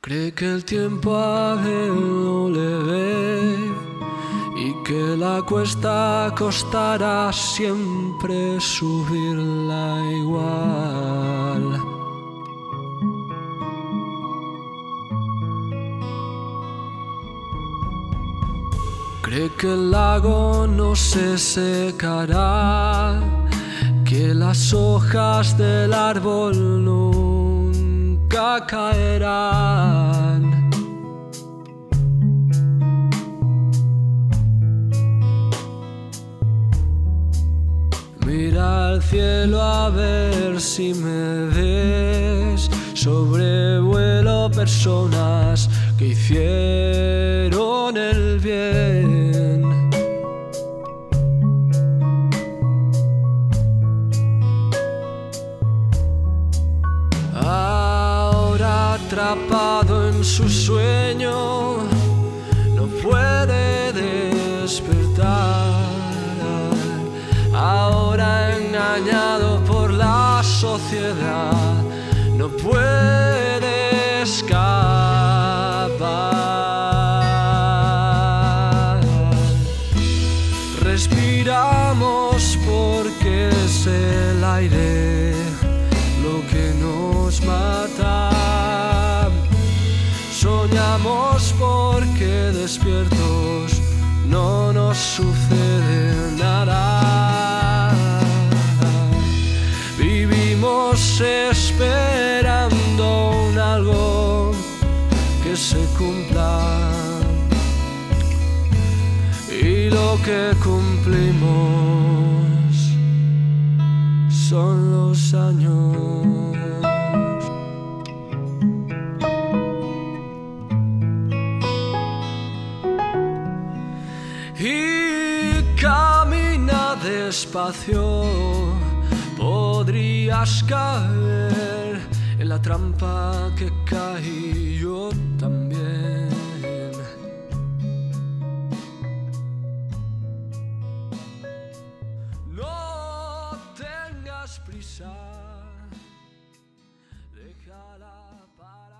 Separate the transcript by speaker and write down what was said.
Speaker 1: Cree que el tiempo a él no le ve y que la cuesta costará siempre subirla igual. Cree que el lago no se secará, que las hojas del árbol nunca caerán. Mira al cielo a ver si me ves, sobrevuelo personas que hicieron el bien. Ahora atrapado en su sueño, no puede despertar. Ahora engañado por la sociedad, no puede escapar. Respiramos porque es el aire lo que nos mata. Soñamos porque despiertos no nos sucede nada. Vivimos esperando un algo que se cumpla, y lo que cumplimos son los años. Y camina despacio, podrías caer en la trampa que caí yo también. No tengas prisa, déjala para